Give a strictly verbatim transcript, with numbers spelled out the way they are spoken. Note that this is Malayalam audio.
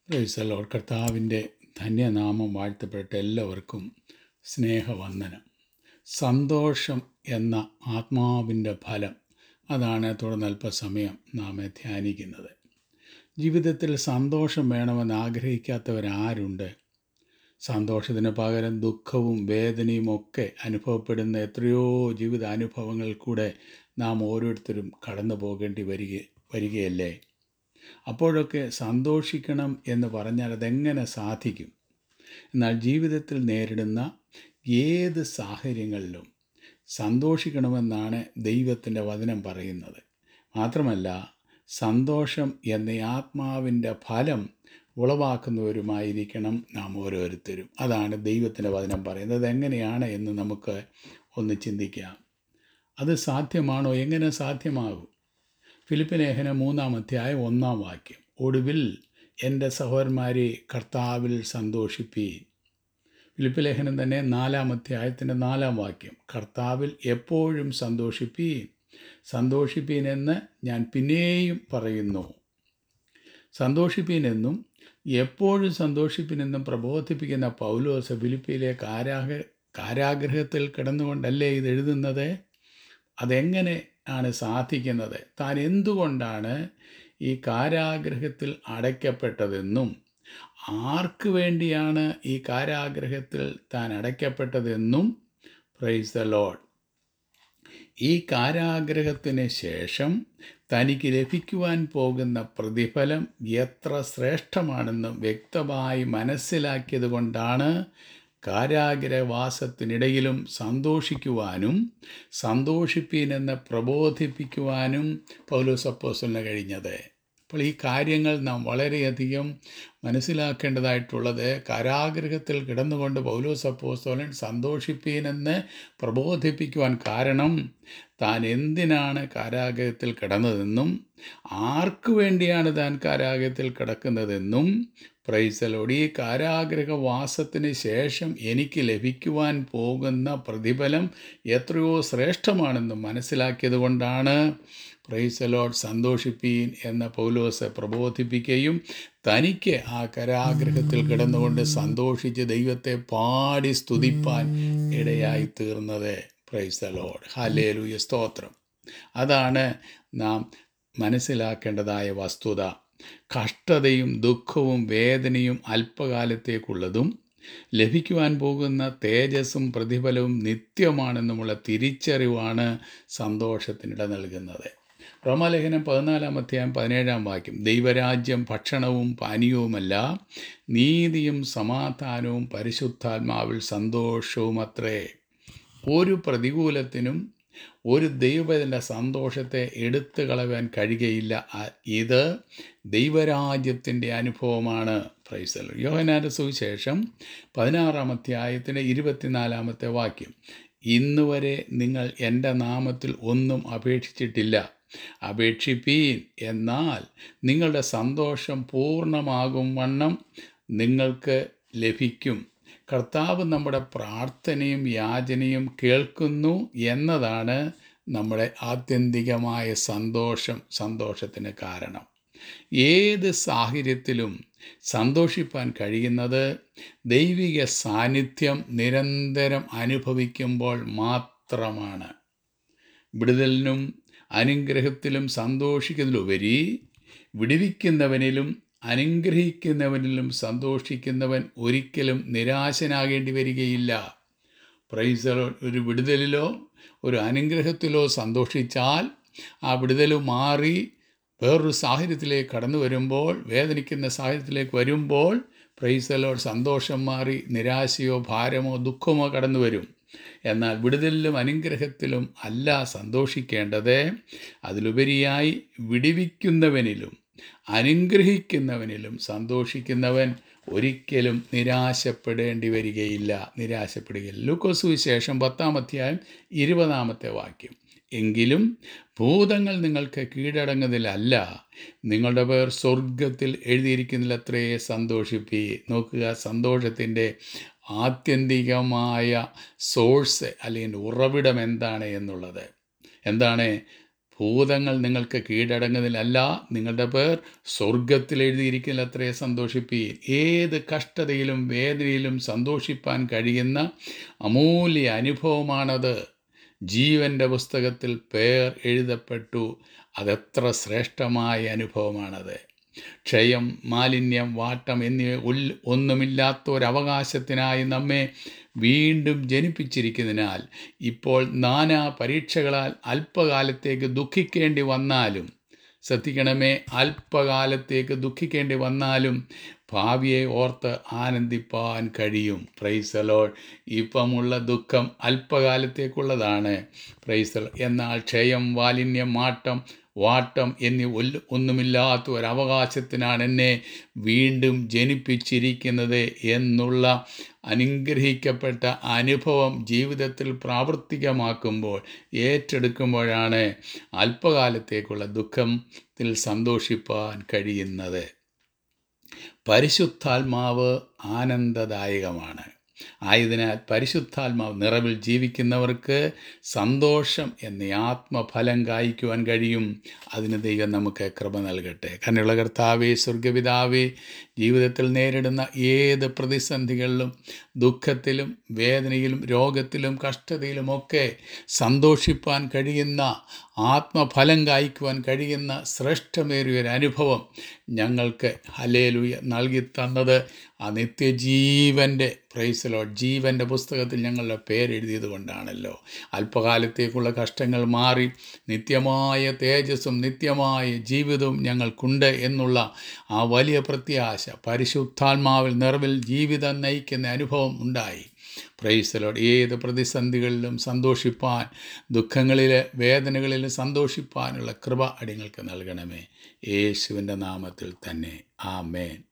Price the Lord. കർത്താവിൻ്റെ ധന്യനാമം വാഴ്ത്തപ്പെട്ട എല്ലാവർക്കും സ്നേഹവന്ദനം. സന്തോഷം എന്ന ആത്മാവിൻ്റെ ഫലം, അതാണ് തുടർന്ന് അല്പസമയം നാം ധ്യാനിക്കുന്നത്. ജീവിതത്തിൽ സന്തോഷം വേണമെന്ന് ആഗ്രഹിക്കാത്തവരാരുണ്ട്? സന്തോഷത്തിന് പകരം ദുഃഖവും വേദനയും ഒക്കെ അനുഭവപ്പെടുന്ന എത്രയോ ജീവിതാനുഭവങ്ങൾ കൂടെ നാം ഓരോരുത്തരും കടന്നു പോകേണ്ടി വരിക വരികയല്ലേ? അപ്പോഴൊക്കെ സന്തോഷിക്കണം എന്ന് പറഞ്ഞാൽ അതെങ്ങനെ സാധിക്കും? എന്നാൽ ജീവിതത്തിൽ നേരിടുന്ന ഏത് സാഹചര്യങ്ങളിലും സന്തോഷിക്കണമെന്നാണ് ദൈവത്തിൻ്റെ വചനം പറയുന്നത്. മാത്രമല്ല, സന്തോഷം എന്ന ആത്മാവിൻ്റെ ഫലം ഉളവാക്കുന്നവരുമായിരിക്കണം നാം ഓരോരുത്തരും. അതാണ് ദൈവത്തിൻ്റെ വചനം പറയുന്നത്. എങ്ങനെയാണ് എന്ന് നമുക്ക് ഒന്ന് ചിന്തിക്കാം. അത് സാധ്യമാണോ? എങ്ങനെ സാധ്യമാകും? ഫിലിപ്പി ലേഖനം മൂന്നാം അധ്യായം ഒന്നാം വാക്യം, ഒടുവിൽ എൻ്റെ സഹോദരന്മാരെ കർത്താവിൽ സന്തോഷിപ്പീൻ. ഫിലിപ്പി ലേഖനം തന്നെ നാലാം അധ്യായത്തിൻ്റെ നാലാം വാക്യം, കർത്താവിൽ എപ്പോഴും സന്തോഷിപ്പീൻ, സന്തോഷിപ്പീൻ എന്ന് ഞാൻ പിന്നെയും പറയുന്നു. സന്തോഷിപ്പീനെന്നും എപ്പോഴും സന്തോഷിപ്പീനെന്നും പ്രബോധിപ്പിക്കുന്ന പൗലോസ് ഫിലിപ്പിയിലെ കാരാഗ കാരാഗ്രഹത്തിൽ കിടന്നുകൊണ്ടല്ലേ ഇത് എഴുതുന്നത്? അതെങ്ങനെ ആണ് സാധിക്കുന്നത്? താൻ എന്തുകൊണ്ടാണ് ഈ കാരാഗ്രഹത്തിൽ അടയ്ക്കപ്പെട്ടതെന്നും ആർക്ക് വേണ്ടിയാണ് ഈ കാരാഗ്രഹത്തിൽ താൻ അടയ്ക്കപ്പെട്ടതെന്നും പ്രൈസ് ദ ലോർഡ്. ഈ കാരാഗ്രഹത്തിന് ശേഷം തനിക്ക് ലഭിക്കുവാൻ പോകുന്ന പ്രതിഫലം എത്ര ശ്രേഷ്ഠമാണെന്നും വ്യക്തമായി മനസ്സിലാക്കിയത് കൊണ്ടാണ് കാരാഗ്രഹവാസത്തിനിടയിലും സന്തോഷിക്കുവാനും സന്തോഷിപ്പീനെന്ന് പ്രബോധിപ്പിക്കുവാനും പൗലോസ് അപ്പോസ്തലന് കഴിഞ്ഞത്. അപ്പോൾ ഈ കാര്യങ്ങൾ നാം വളരെയധികം മനസ്സിലാക്കേണ്ടതായിട്ടുള്ളത്, കാരാഗ്രഹത്തിൽ കിടന്നുകൊണ്ട് പൗലോസ് അപ്പോസ്തലൻ സന്തോഷിപ്പീനെന്ന് പ്രബോധിപ്പിക്കുവാൻ കാരണം താൻ എന്തിനാണ് കാരാഗ്രഹത്തിൽ കിടന്നതെന്നും ആർക്കു വേണ്ടിയാണ് താൻ കാരാഗ്രഹത്തിൽ കിടക്കുന്നതെന്നും പ്രൈസ് ദി ലോർഡ്, ഈ കാരാഗ്രഹവാസത്തിന് ശേഷം എനിക്ക് ലഭിക്കുവാൻ പോകുന്ന പ്രതിഫലം എത്രയോ ശ്രേഷ്ഠമാണെന്നും മനസ്സിലാക്കിയത് കൊണ്ടാണ് പ്രൈസ് ദി ലോർഡ് സന്തോഷിപ്പീൻ എന്ന പൗലോസ് പ്രബോധിപ്പിക്കുകയും തനിക്ക് ആ കാരാഗ്രഹത്തിൽ കിടന്നുകൊണ്ട് സന്തോഷിച്ച് ദൈവത്തെ പാടി സ്തുതിപ്പാൻ ഇടയായി തീർന്നത്. Price the Lord. ഹല്ലേലൂയ, സ്തോത്രം. അതാണ് നാം മനസ്സിലാക്കേണ്ടതായ വസ്തുത. കഷ്ടതയും ദുഃഖവും വേദനയും അല്പകാലത്തേക്കുള്ളതും ലഭിക്കുവാൻ പോകുന്ന തേജസ്സും പ്രതിഫലവും നിത്യമാണെന്നുമുള്ള തിരിച്ചറിവാണ് സന്തോഷത്തിനിട നൽകുന്നത്. റോമാലേഖനം പതിനാലാം അധ്യായം പതിനേഴാം വാക്യം, ദൈവരാജ്യം ഭക്ഷണവും പാനീയവുമല്ല, നീതിയും സമാധാനവും പരിശുദ്ധാത്മാവിൽ സന്തോഷവും അത്രേ. ഒരു പ്രതികൂലത്തിനും ഒരു ദൈവത്തിൻ്റെ സന്തോഷത്തെ എടുത്തു കളയാൻ കഴിയുകയില്ല. ഇത് ദൈവരാജ്യത്തിൻ്റെ അനുഭവമാണ്. Praise the Lord. യോഹന്നാന്റെ സുവിശേഷം പതിനാറാം അധ്യായത്തിൻ്റെ ഇരുപത്തിനാലാമത്തെ വാക്യം, ഇന്ന് വരെ നിങ്ങൾ എൻ്റെ നാമത്തിൽ ഒന്നും അപേക്ഷിച്ചിട്ടില്ല, അപേക്ഷിപ്പീൻ, എന്നാൽ നിങ്ങളുടെ സന്തോഷം പൂർണ്ണമാകും വണ്ണം നിങ്ങൾക്ക് ലഭിക്കും. കർത്താവ് നമ്മുടെ പ്രാർത്ഥനയും യാചനയും കേൾക്കുന്നു എന്നതാണ് നമ്മുടെ ആത്യന്തികമായ സന്തോഷം, സന്തോഷത്തിന് കാരണം. ഏത് സാഹചര്യത്തിലും സന്തോഷിപ്പാൻ കഴിയുന്നത് ദൈവിക സാന്നിധ്യം നിരന്തരം അനുഭവിക്കുമ്പോൾ മാത്രമാണ്. വിടുതലിനും അനുഗ്രഹത്തിലും സന്തോഷിക്കുന്നതിലുപരി വിടുവിക്കുന്നവനിലും അനുഗ്രഹിക്കുന്നവനിലും സന്തോഷിക്കുന്നവൻ ഒരിക്കലും നിരാശനാകേണ്ടി വരികയില്ല. Praise the Lord. ഒരു വിടുതലിലോ ഒരു അനുഗ്രഹത്തിലോ സന്തോഷിച്ചാൽ ആ വിടുതൽ മാറി വേറൊരു സാഹചര്യത്തിലേക്ക് കടന്നു വരുമ്പോൾ, വേദനിക്കുന്ന സാഹചര്യത്തിലേക്ക് വരുമ്പോൾ, പ്രൈസ് ദി ലോർഡ്, സന്തോഷം മാറി നിരാശയോ ഭാരമോ ദുഃഖമോ കടന്നു വരും. എന്നാൽ വിടുതലിലും അനുഗ്രഹത്തിലും അല്ല സന്തോഷിക്കേണ്ടത്, അതിലുപരിയായി വിടുവിക്കുന്നവനിലും അനുഗ്രഹിക്കുന്നവനിലും സന്തോഷിക്കുന്നവൻ ഒരിക്കലും നിരാശപ്പെടേണ്ടി വരികയില്ല, നിരാശപ്പെടുകയില്ല. ലൂക്കോസ് സുവിശേഷം പത്താം അധ്യായം ഇരുപതാമത്തെ വാക്യം, എങ്കിലും ഭൂതങ്ങൾ നിങ്ങൾക്ക് കീഴടങ്ങുന്നതിലല്ല, നിങ്ങളുടെ പേർ സ്വർഗത്തിൽ എഴുതിയിരിക്കുന്നതിലത്രേ സന്തോഷിപ്പീ. നോക്കുക, സന്തോഷത്തിൻ്റെ ആത്യന്തികമായ സോഴ്സ് അല്ലെങ്കിൽ ഉറവിടം എന്താണ് എന്നുള്ളത്. എന്താണ്? ഭൂതങ്ങൾ നിങ്ങൾക്ക് കീഴടങ്ങുന്നതിലല്ല, നിങ്ങളുടെ പേർ സ്വർഗത്തിൽ എഴുതിയിരിക്കുന്ന അത്രേ സന്തോഷിപ്പീൻ. ഏത് കഷ്ടതയിലും വേദനയിലും സന്തോഷിപ്പാൻ കഴിയുന്ന അമൂല്യ അനുഭവമാണത്. ജീവൻ്റെ പുസ്തകത്തിൽ പേർ എഴുതപ്പെട്ടു. അതെത്ര ശ്രേഷ്ഠമായ അനുഭവമാണത്. ക്ഷയം, മാലിന്യം, വാട്ടം എന്നിവ ഉൽ ഒന്നുമില്ലാത്തൊരവകാശത്തിനായി നമ്മെ വീണ്ടും ജനിപ്പിച്ചിരിക്കുന്നതിനാൽ ഇപ്പോൾ നാനാ പരീക്ഷകളാൽ അല്പകാലത്തേക്ക് ദുഃഖിക്കേണ്ടി വന്നാലും, ശ്രദ്ധിക്കണമേ, അല്പകാലത്തേക്ക് ദുഃഖിക്കേണ്ടി വന്നാലും ഭാവിയെ ഓർത്ത് ആനന്ദിപ്പാൻ കഴിയും. Price the Lord. ഇപ്പമുള്ള ദുഃഖം അല്പകാലത്തേക്കുള്ളതാണ്. Price the Lord. എന്നാൽ ക്ഷയം, മാലിന്യം, മാട്ടം വാട്ടം എന്നീ ഒല്ല ഒന്നുമില്ലാത്ത ഒരവകാശത്തിനാണ് എന്നെ വീണ്ടും ജനിപ്പിച്ചിരിക്കുന്നത് എന്നുള്ള അനുഗ്രഹിക്കപ്പെട്ട അനുഭവം ജീവിതത്തിൽ പ്രാവർത്തികമാക്കുമ്പോൾ, ഏറ്റെടുക്കുമ്പോഴാണ് അല്പകാലത്തേക്കുള്ള ദുഃഖത്തിൽ സന്തോഷിപ്പാൻ കഴിയുന്നത്. പരിശുദ്ധാത്മാവ് ആനന്ദദായകമാണ്. ആയതിനാൽ പരിശുദ്ധാത്മാവ് നിറവിൽ ജീവിക്കുന്നവർക്ക് സന്തോഷം എന്ന ആത്മഫലം കായ്ക്കുവാൻ കഴിയും. അതിന് ദൈവം നമുക്ക് കൃപ നൽകട്ടെ. കരുണയുള്ള കർത്താവേ, സ്വർഗപിതാവേ, ജീവിതത്തിൽ നേരിടുന്ന ഏത് പ്രതിസന്ധികളിലും ദുഃഖത്തിലും വേദനയിലും രോഗത്തിലും കഷ്ടതയിലുമൊക്കെ സന്തോഷിപ്പാൻ കഴിയുന്ന, ആത്മഫലം കായ്ക്കുവാൻ കഴിയുന്ന ശ്രേഷ്ഠമേറിയൊരു അനുഭവം ഞങ്ങൾക്ക് ഹല്ലേലൂയ നൽകി തന്നത് ആ നിത്യജീവൻ്റെ പ്രൈസ് ദി ലോർഡ് ജീവൻ്റെ പുസ്തകത്തിൽ ഞങ്ങളുടെ പേരെഴുതിയത് കൊണ്ടാണല്ലോ. അല്പകാലത്തേക്കുള്ള കഷ്ടങ്ങൾ മാറി നിത്യമായ തേജസ്സും നിത്യമായ ജീവിതവും ഞങ്ങൾക്കുണ്ട് എന്നുള്ള ആ വലിയ പ്രത്യാശ, പരിശുദ്ധാത്മാവിൽ നിറവിൽ ജീവിതം നയിക്കുന്ന അനുഭവം ഉണ്ടായി. Praise the Lord. ഏത് പ്രതിസന്ധികളിലും സന്തോഷിപ്പാൻ, ദുഃഖങ്ങളിൽ വേദനകളിൽ സന്തോഷിപ്പാനുള്ള കൃപ അടിയങ്ങൾക്ക് നൽകണമേ. യേശുവിൻ്റെ നാമത്തിൽ തന്നെ. ആമേൻ.